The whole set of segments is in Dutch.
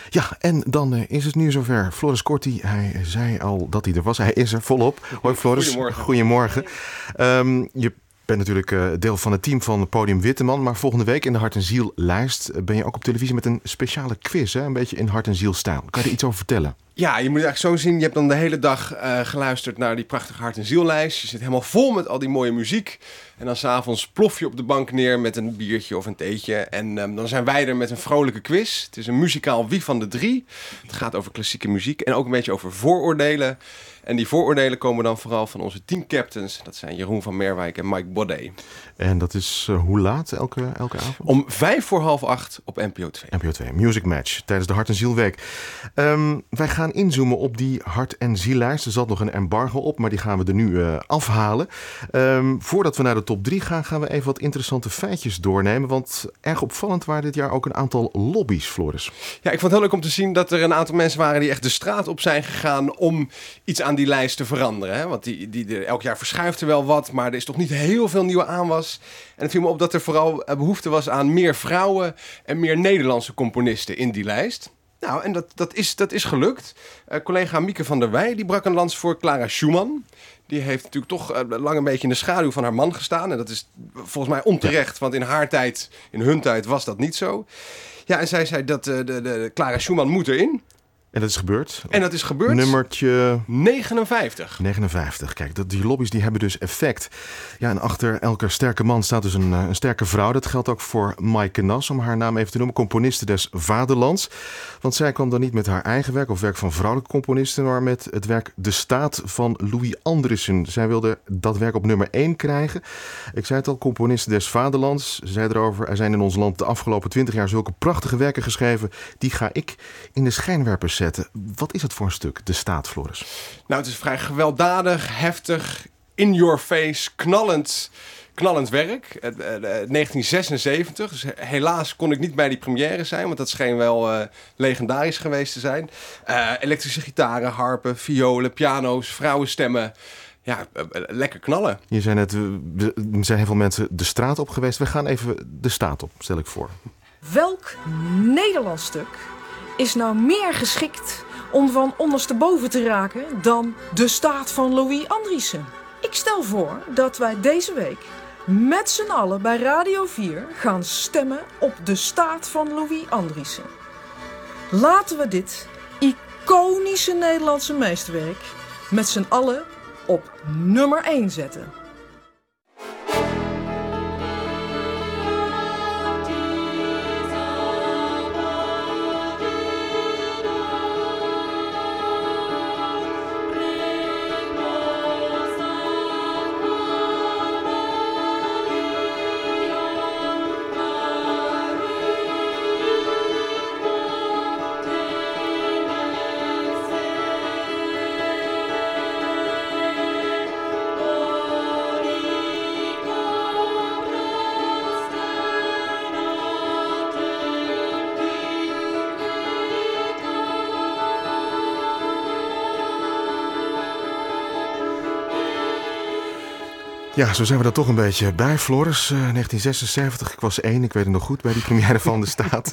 Ja, en dan is het nu zover. Floris Corti, hij zei al dat hij er was. Hij is er volop. Hoi Floris. Goedemorgen. Je bent natuurlijk deel van het team van Podium Witteman. Maar volgende week in de Hart en Ziel lijst ben je ook op televisie met een speciale quiz. Hè? Een beetje in Hart en Ziel stijl. Kan je er iets over vertellen? Ja, je moet het eigenlijk zo zien. Je hebt dan de hele dag geluisterd naar die prachtige Hart en Ziellijst. Je zit helemaal vol met al die mooie muziek. En dan 's avonds plof je op de bank neer met een biertje of een theetje. En dan zijn wij er met een vrolijke quiz. Het is een muzikaal Wie van de Drie. Het gaat over klassieke muziek en ook een beetje over vooroordelen. En die vooroordelen komen dan vooral van onze teamcaptains. Dat zijn Jeroen van Merwijk en Mike Baudet. En dat is hoe laat elke avond? Om 7:45 op NPO 2. NPO 2, Music Match, tijdens de Hart en Zielweek. Wij gaan inzoomen op die Hart en Ziellijst. Er zat nog een embargo op, maar die gaan we er nu afhalen. Voordat we naar de top 3 gaan we even wat interessante feitjes doornemen. Want erg opvallend waren dit jaar ook een aantal lobby's, Floris. Ja, ik vond het heel leuk om te zien dat er een aantal mensen waren die echt de straat op zijn gegaan om iets aan die lijst te veranderen. Hè? Want elk jaar verschuift er wel wat, maar er is toch niet heel veel nieuwe aanwas. En het viel me op dat er vooral behoefte was aan meer vrouwen en meer Nederlandse componisten in die lijst. Nou, en dat is gelukt. Collega Mieke van der Wij die brak een lans voor Clara Schumann. Die heeft natuurlijk toch lang een beetje in de schaduw van haar man gestaan. En dat is volgens mij onterecht, want in hun tijd was dat niet zo. Ja, en zij zei dat de Clara Schumann moet erin. En dat is gebeurd? En dat is gebeurd. Nummertje 59. 59. Kijk, die lobby's die hebben dus effect. Ja, en achter elke sterke man staat dus een sterke vrouw. Dat geldt ook voor Maaike Nas, om haar naam even te noemen. Componiste des Vaderlands. Want zij kwam dan niet met haar eigen werk of werk van vrouwelijke componisten, maar met het werk De Staat van Louis Andriessen. Zij wilde dat werk op nummer 1 krijgen. Ik zei het al, componiste des Vaderlands. Ze zei erover, er zijn in ons land de afgelopen 20 jaar zulke prachtige werken geschreven. Die ga ik in de schijnwerpers zetten. Wat is het voor een stuk, De Staat, Floris? Nou, het is vrij gewelddadig, heftig, in your face, knallend werk. 1976, dus helaas kon ik niet bij die première zijn, want dat scheen wel legendarisch geweest te zijn. Elektrische gitaren, harpen, violen, piano's, vrouwenstemmen. Ja, lekker knallen. Je zei net, er zijn heel veel mensen de straat op geweest. We gaan even de staat op, stel ik voor. Welk Nederlands stuk is nou meer geschikt om van ondersteboven te raken dan De Staat van Louis Andriessen? Ik stel voor dat wij deze week met z'n allen bij Radio 4 gaan stemmen op De Staat van Louis Andriessen. Laten we dit iconische Nederlandse meesterwerk met z'n allen op nummer 1 zetten. Ja, zo zijn we er toch een beetje bij, Floris. 1976, ik was 1, ik weet het nog goed, bij die première van De Staat.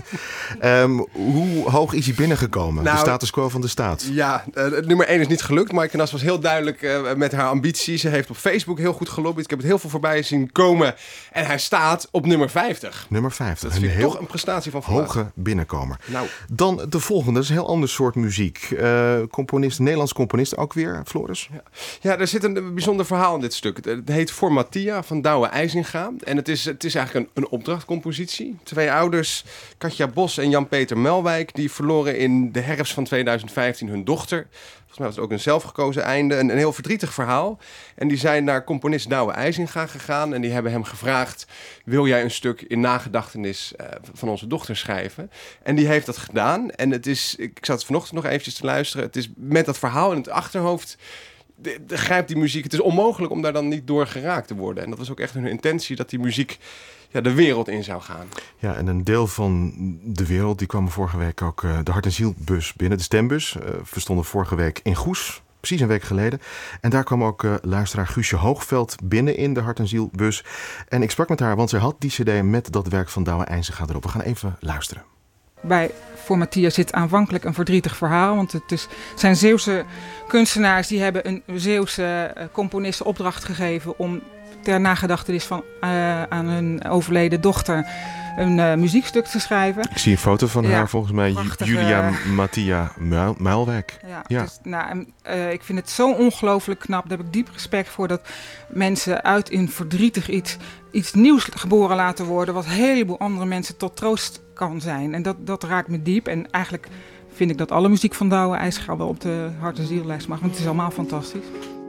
Hoe hoog is hij binnengekomen, de status quo van De Staat? Ja, nummer 1 is niet gelukt. Maaike Nas was heel duidelijk met haar ambitie. Ze heeft op Facebook heel goed gelobbyd. Ik heb het heel veel voorbij zien komen. En hij staat op nummer 50. Nummer 50. Dat vind ik toch een prestatie van vandaag. Hoge binnenkomer. Nou. Dan de volgende, dat is een heel ander soort muziek. Nederlands componist ook weer, Floris? Ja, er zit een bijzonder verhaal in dit stuk. Het heet Voor Mattia van Douwe IJzinga. En het is eigenlijk een opdrachtcompositie. 2 ouders, Katja Bos en Jan-Peter Melwijk, die verloren in de herfst van 2015 hun dochter. Volgens mij was het ook een zelfgekozen einde. Een heel verdrietig verhaal. En die zijn naar componist Douwe IJzinga gegaan. En die hebben hem gevraagd, wil jij een stuk in nagedachtenis van onze dochter schrijven? En die heeft dat gedaan. En het is, ik zat vanochtend nog eventjes te luisteren. Het is met dat verhaal in het achterhoofd, grijpt die muziek. Het is onmogelijk om daar dan niet door geraakt te worden. En dat was ook echt hun intentie, dat die muziek de wereld in zou gaan. Ja, en een deel van de wereld, die kwam vorige week ook de Hart en Zielbus binnen. De stembus. We stonden vorige week in Goes, precies een week geleden. En daar kwam ook luisteraar Guusje Hoogveld binnen in de Hart en Zielbus. En ik sprak met haar, want zij had die cd met dat werk van Douwe IJzinga erop. We gaan even luisteren. Voor Mattia zit aanvankelijk een verdrietig verhaal. Want het zijn Zeeuwse kunstenaars die hebben een Zeeuwse componist opdracht gegeven om ter nagedachtenis aan hun overleden dochter een muziekstuk te schrijven. Ik zie een foto van haar, volgens mij prachtige, Julia Mattia Muilwijk. Ja. Dus, ik vind het zo ongelooflijk knap. Daar heb ik diep respect voor dat mensen uit in verdrietig iets nieuws geboren laten worden, wat een heleboel andere mensen tot troost kan zijn. En dat raakt me diep. En eigenlijk vind ik dat alle muziek van Douwe IJzega wel op de hart- en ziellijst mag. Want het is allemaal fantastisch.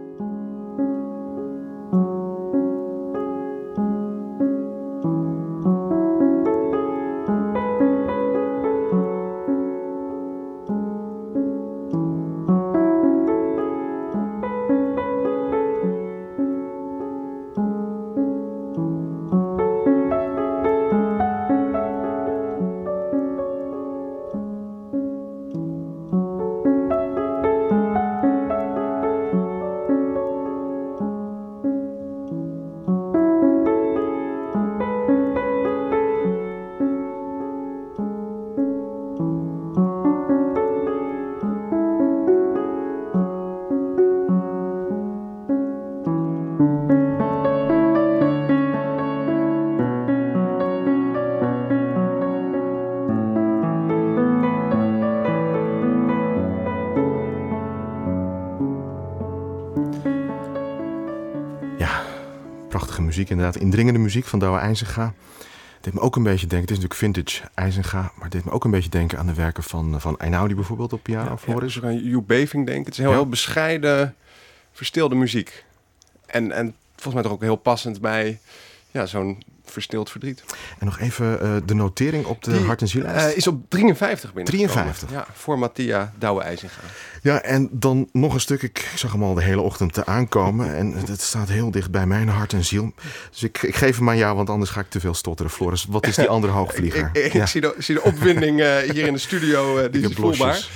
Prachtige muziek, inderdaad. Indringende muziek van Douwe IJzega. Het deed me ook een beetje denken, het is natuurlijk vintage IJzega, maar het deed me ook een beetje denken aan de werken van Einaudi bijvoorbeeld op piano. Floris. Ja, aan Joep Beving denken. Het is heel bescheiden, verstilde muziek. En volgens mij toch ook heel passend bij zo'n verstild verdriet. En nog even de notering op de hart- en ziellijst. Is op 53 binnen. 53? Ja, voor Mattia Douwe IJzega. Ja, en dan nog een stuk. Ik zag hem al de hele ochtend te aankomen. En het staat heel dicht bij mijn hart en ziel. Dus ik geef hem aan jou, want anders ga ik te veel stotteren. Floris, wat is die andere hoogvlieger? Ik zie de opwinding hier in de studio. Die is voelbaar.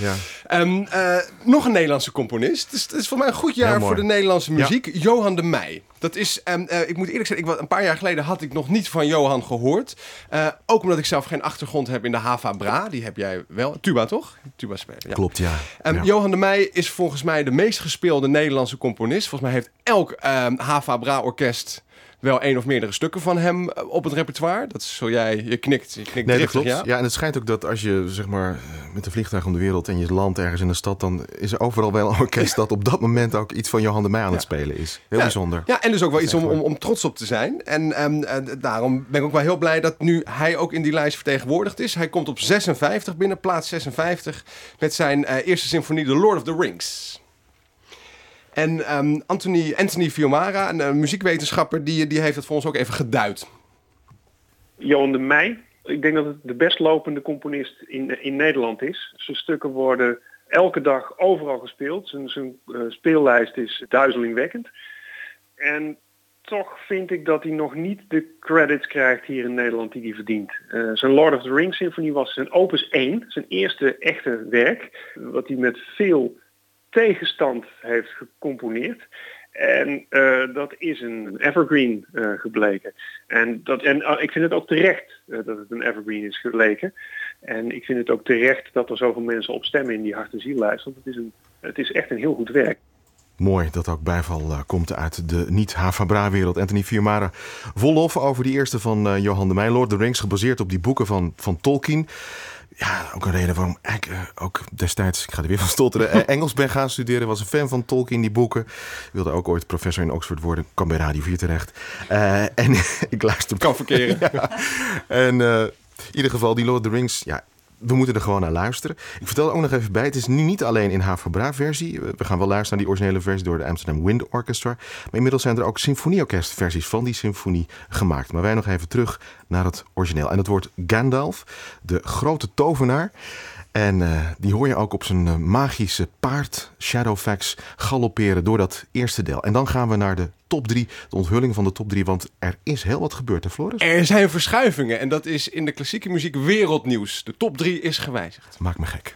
Ja. Nog een Nederlandse componist. Het is voor mij een goed jaar voor de Nederlandse muziek. Ja. Johan de Meij. Dat is, ik moet eerlijk zeggen, een paar jaar geleden had ik nog niet van Johan gehoord. Ook omdat ik zelf geen achtergrond heb in de Hava Bra. Die heb jij wel. Tuba, toch? Tuba spelen. Ja. Klopt, ja. Johan de Meij is volgens mij de meest gespeelde Nederlandse componist. Volgens mij heeft elk Hava Bra orkest wel één of meerdere stukken van hem op het repertoire. Dat is zo je knikt nee, driftig, dat klopt. Ja? Ja, en het schijnt ook dat als je zeg maar met een vliegtuig om de wereld en je landt ergens in een stad, dan is er overal wel een orkest dat op dat moment ook iets van Johan de Meij aan het spelen is. Heel bijzonder. Ja, en dus ook wel iets om trots op te zijn. En daarom ben ik ook wel heel blij dat nu hij ook in die lijst vertegenwoordigd is. Hij komt op 56 binnen, plaats 56, met zijn eerste symfonie, The Lord of the Rings. En Anthony Fiumara, een muziekwetenschapper, die heeft het voor ons ook even geduid. Johan de Meij, ik denk dat het de best lopende componist in Nederland is. Zijn stukken worden elke dag overal gespeeld. Zijn speellijst is duizelingwekkend. En toch vind ik dat hij nog niet de credits krijgt hier in Nederland die hij verdient. Zijn Lord of the Rings symfonie was zijn opus 1, zijn eerste echte werk, wat hij met veel tegenstand heeft gecomponeerd. En dat is een evergreen gebleken. En ik vind het ook terecht dat het een evergreen is gebleken. En ik vind het ook terecht dat er zoveel mensen op stemmen in die hart- en ziellijst. Want het is echt een heel goed werk. Mooi dat ook bijval komt uit de niet-Hava Bra-wereld. Anthony Fiumara vol lof over die eerste van Johan de Meij, Lord of the Rings, gebaseerd op die boeken van Tolkien. Ja, ook een reden waarom ik ook destijds, ik ga er weer van stotteren, Engels ben gaan studeren. Was een fan van Tolkien, die boeken. Wilde ook ooit professor in Oxford worden. Kwam bij Radio 4 terecht. En ik luister... Kan verkeren. Ja. En in ieder geval, die Lord of the Rings, ja, we moeten er gewoon naar luisteren. Ik vertel er ook nog even bij, het is nu niet alleen in Hava Bra-versie. We gaan wel luisteren naar die originele versie door de Amsterdam Wind Orchestra. Maar inmiddels zijn er ook symfonieorkestversies van die symfonie gemaakt. Maar wij nog even terug naar het origineel. En dat wordt Gandalf, de grote tovenaar. En die hoor je ook op zijn magische paard, Shadowfax, galopperen door dat eerste deel. En dan gaan we naar de top 3, de onthulling van de top 3. Want er is heel wat gebeurd, hè Floris? Er zijn verschuivingen en dat is in de klassieke muziek wereldnieuws. De top 3 is gewijzigd. Maakt me gek.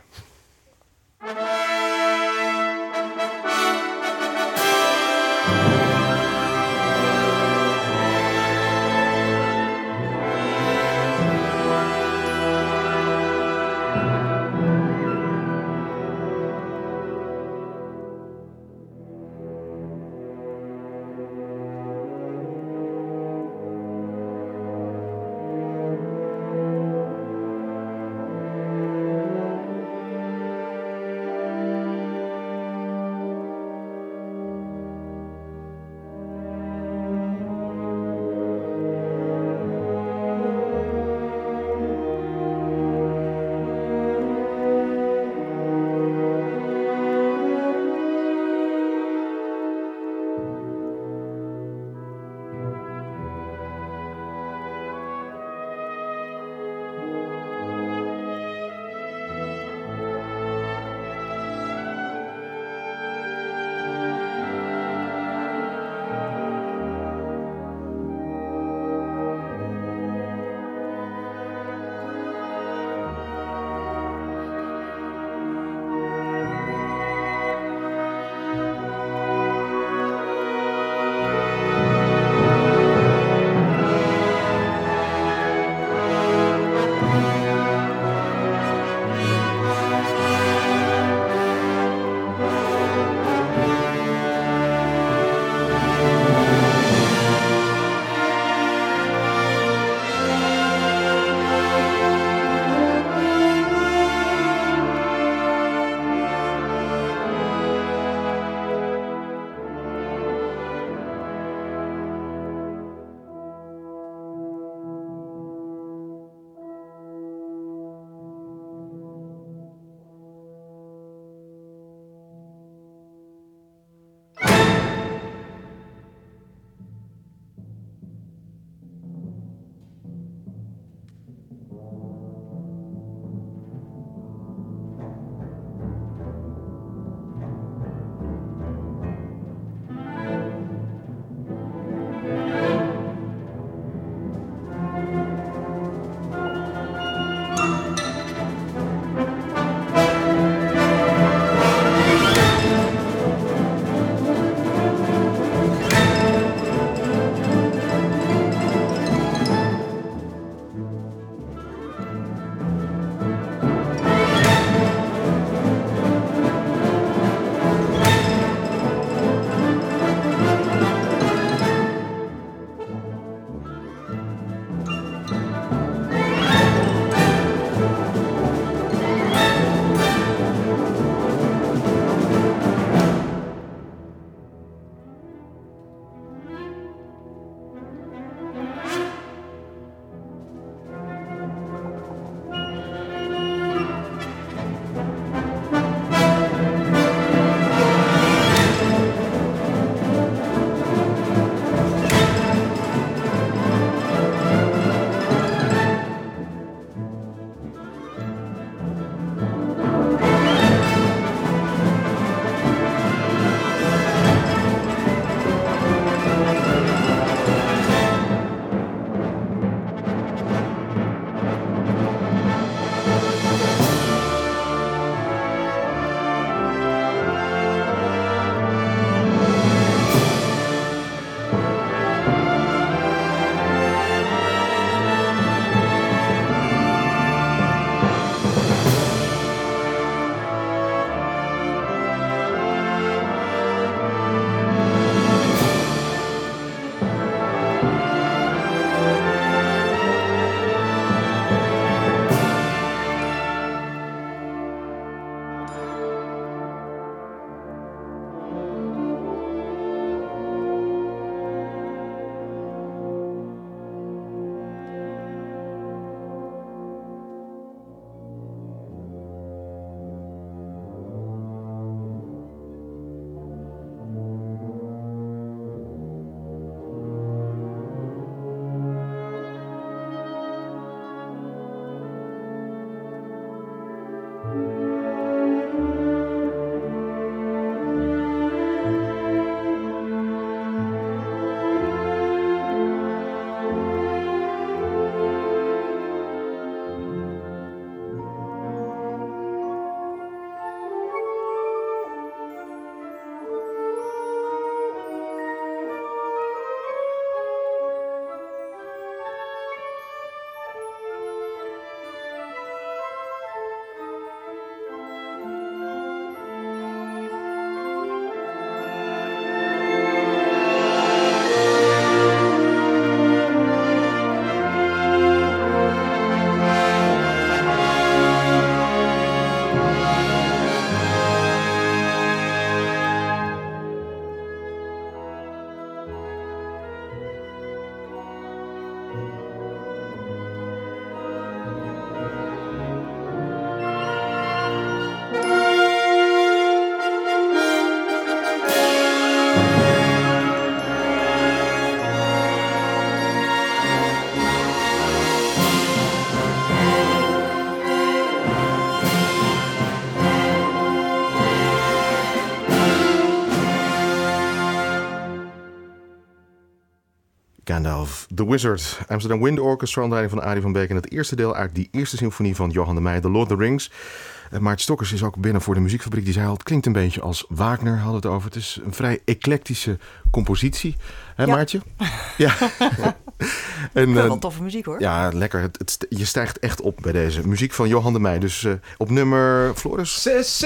Gandalf, The Wizard, Amsterdam Wind Orchestra onder leiding van Arie van Beek. En het eerste deel uit die eerste symfonie van Johan de Meij, The Lord of the Rings. Maarten Stokkers is ook binnen voor de muziekfabriek. Die zei al, het klinkt een beetje als Wagner, hadden we het over. Het is een vrij eclectische compositie. Hè, ja. Maartje? Ja. En, wel toffe muziek hoor. Ja, lekker. Je stijgt echt op bij deze muziek van Johan de Meij. Dus op nummer, Floris?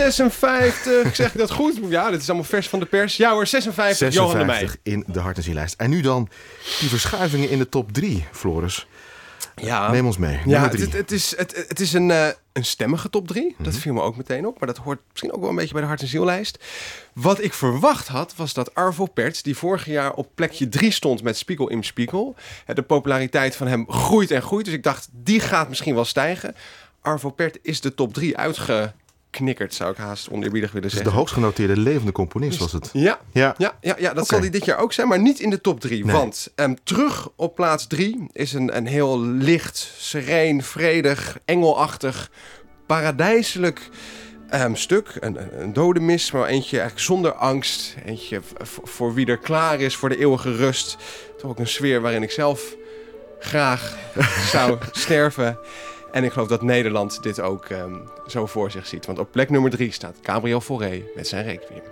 56, zeg ik dat goed? Ja, dit is allemaal vers van de pers. Ja hoor, 56 Johan de Meij. In de Hart en Ziellijst. En nu dan die verschuivingen in de top 3, Floris. Ja. Neem ons mee. Ja, het is een stemmige top 3. Dat viel me ook meteen op. Maar dat hoort misschien ook wel een beetje bij de Hart en Ziellijst. Wat ik verwacht had, was dat Arvo Pärt, die vorig jaar op plekje 3 stond met Spiegel im Spiegel. De populariteit van hem groeit en groeit. Dus ik dacht, die gaat misschien wel stijgen. Arvo Pärt is de top 3 uitgeknikkerd, zou ik haast oneerbiedig willen zeggen. De hoogst genoteerde levende componist was het. Ja, dat zal hij dit jaar ook zijn, maar niet in de top 3. Nee. Want terug op plaats 3 is een heel licht, sereen, vredig, engelachtig, paradijselijk stuk. Een dodenmis, maar eentje eigenlijk zonder angst. Eentje voor wie er klaar is voor de eeuwige rust. Toch ook een sfeer waarin ik zelf graag zou sterven. En ik geloof dat Nederland dit ook zo voor zich ziet. Want op plek nummer 3 staat Gabriel Fauré met zijn Requiem.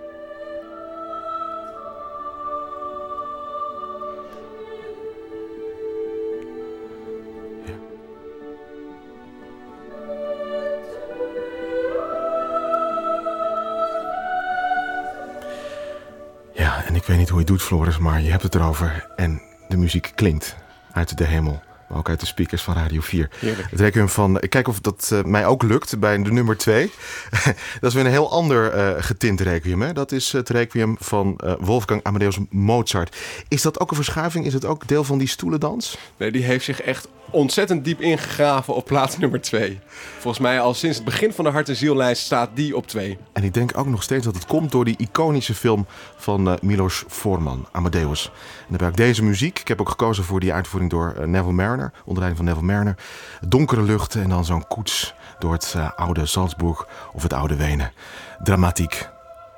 Ja, en ik weet niet hoe je het doet, Floris, maar je hebt het erover. En de muziek klinkt uit de hemel. Maar ook uit de speakers van Radio 4. Heerlijk. Het requiem van, ik kijk of dat mij ook lukt bij de nummer 2. Dat is weer een heel ander getint requiem. Hè? Dat is het requiem van Wolfgang Amadeus Mozart. Is dat ook een verschuiving? Is het ook deel van die stoelendans? Nee, die heeft zich echt ontzettend diep ingegraven op plaats nummer 2. Volgens mij al sinds het begin van de Hart en Ziellijst staat die op 2. En ik denk ook nog steeds dat het komt door die iconische film van Milos Forman, Amadeus. En daarbij ook deze muziek. Ik heb ook gekozen voor die uitvoering door Neville Mariner, onder leiding van Neville Mariner. Donkere luchten en dan zo'n koets door het oude Salzburg of het oude Wenen. Dramatiek.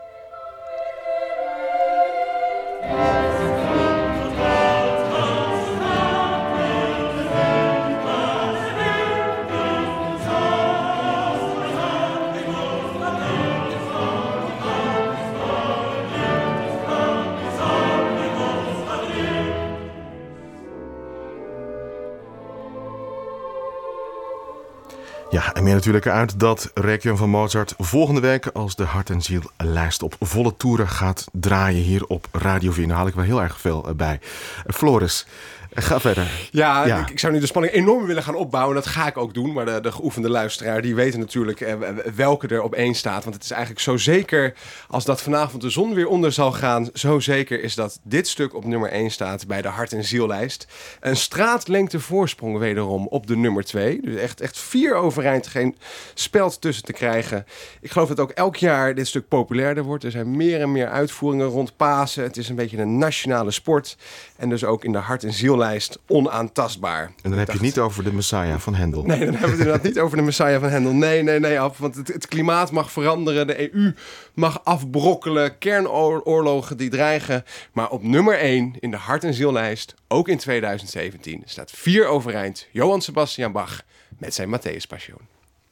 Ja, en meer natuurlijk uit dat requiem van Mozart volgende week als de Hart en Ziellijst op volle toeren gaat draaien hier op Radio 4. Daar haal ik wel heel erg veel bij. Floris, ga verder. Ja. Ik zou nu de spanning enorm willen gaan opbouwen. Dat ga ik ook doen. Maar de geoefende luisteraar, die weten natuurlijk welke er op 1 staat. Want het is eigenlijk zo zeker als dat vanavond de zon weer onder zal gaan. Zo zeker is dat dit stuk op nummer 1 staat bij de Hart en Ziellijst. Een straatlengte voorsprong wederom op de nummer 2. Dus echt 4 overeind, geen speld tussen te krijgen. Ik geloof dat ook elk jaar dit stuk populairder wordt. Er zijn meer en meer uitvoeringen rond Pasen. Het is een beetje een nationale sport. En dus ook in de Hart en Ziellijst ziellijst onaantastbaar. En dan heb je het niet over de Messiah van Hendel. Nee, dan hebben we het inderdaad niet over de Messiah van Hendel. Nee, Ab, want het klimaat mag veranderen. De EU mag afbrokkelen. Kernoorlogen die dreigen. Maar op nummer 1 in de hart- en ziellijst, ook in 2017, staat 4 overeind Johann Sebastian Bach met zijn Matthäus Passion.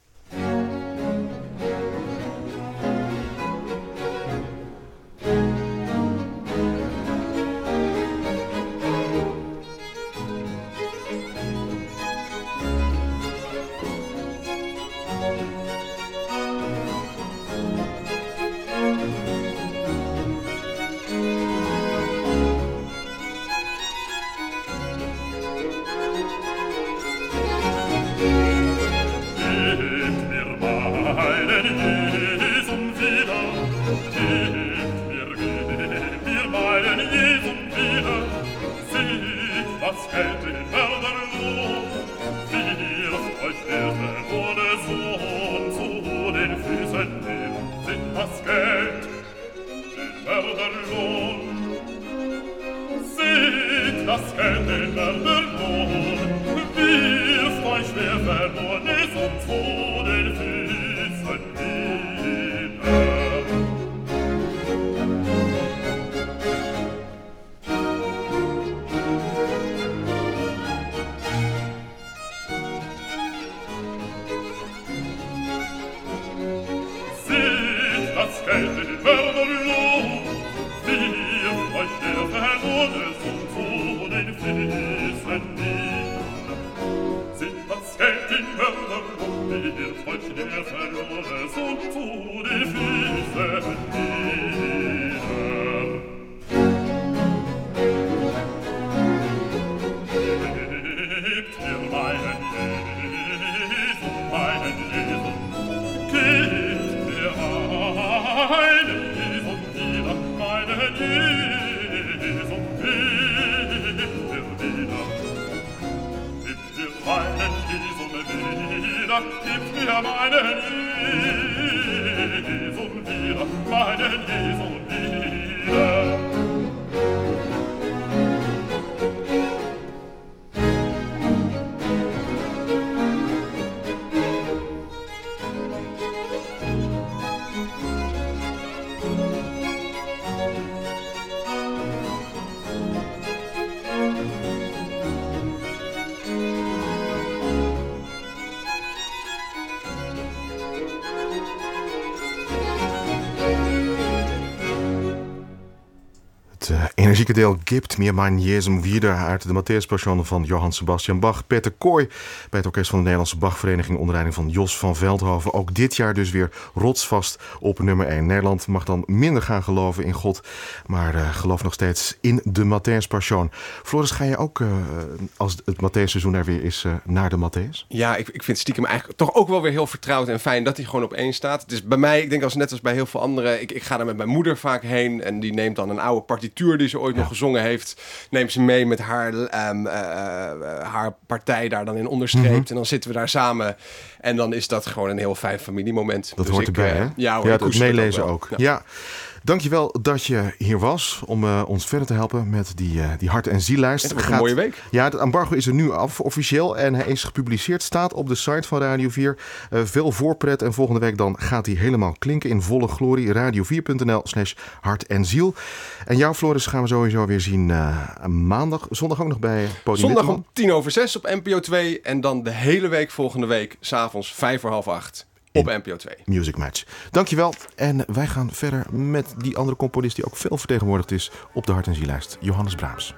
Energieke deel Gibt mir mein Jesum wieder uit de Matthäus Passion van Johann Sebastian Bach. Peter Kooi bij het orkest van de Nederlandse Bachvereniging onder leiding van Jos van Veldhoven. Ook dit jaar dus weer rotsvast op nummer 1. Nederland mag dan minder gaan geloven in God, maar geloof nog steeds in de Matthäus Passion. Floris, ga je ook als het Matthäus-seizoen er weer is naar de Matthäus? Ja, ik vind stiekem eigenlijk toch ook wel weer heel vertrouwd en fijn dat hij gewoon op 1 staat. Het is bij mij, ik denk net als bij heel veel anderen, ik ga daar met mijn moeder vaak heen en die neemt dan een oude partituur die ze ooit nog gezongen heeft, neemt ze mee met haar partij daar dan in onderstreept. En dan zitten we daar samen en dan is dat gewoon een heel fijn familiemoment. Dat dus hoort erbij, hè? Ja, het meelezen ook. Ja. Dankjewel dat je hier was om ons verder te helpen met die hart- en ziellijst. Het wordt een mooie week. Ja, het embargo is er nu af, officieel. En hij is gepubliceerd, staat op de site van Radio 4. Veel voorpret en volgende week dan gaat hij helemaal klinken in volle glorie. Radio4.nl/hart en ziel. En jou, Floris, gaan we sowieso weer zien maandag. Zondag ook nog bij Podium Zondag Witteman. om 6:10 op NPO 2. En dan de hele week volgende week, 's avonds 7:45 op NPO 2. Music Match. Dankjewel. En wij gaan verder met die andere componist die ook veel vertegenwoordigd is op de hart- en ziellijst. Johannes Brahms.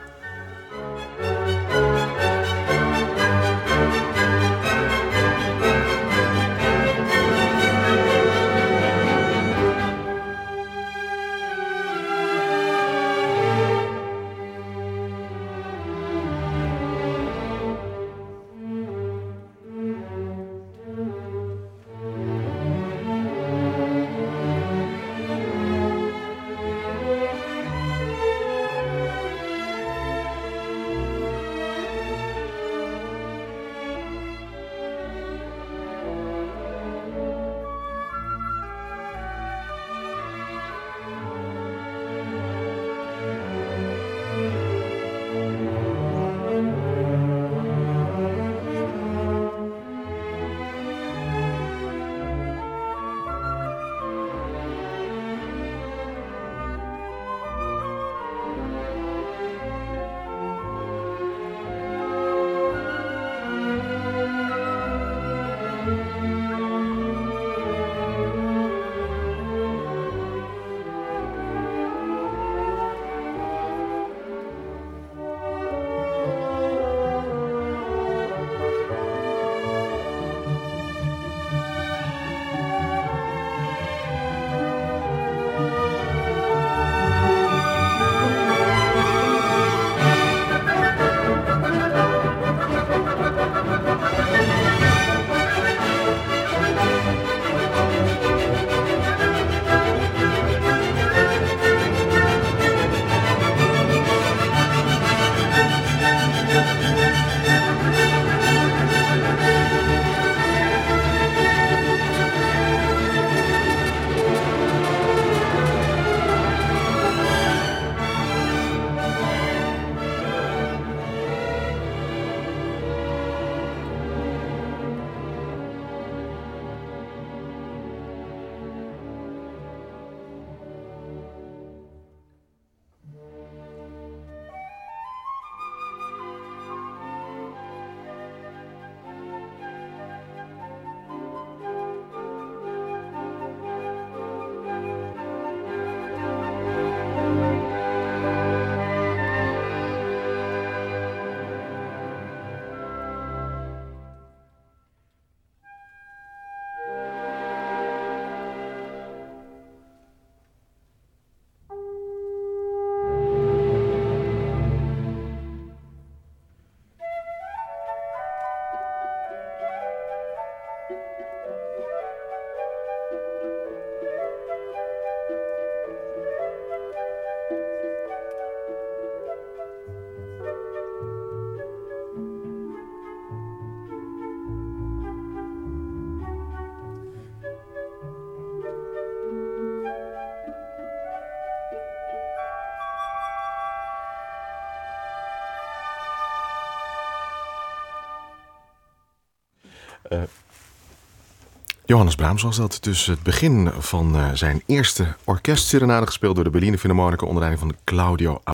Johannes Brahms was dat. Dus het begin van zijn eerste orkestserenade gespeeld door de Berliner Philharmoniker onder leiding van Claudio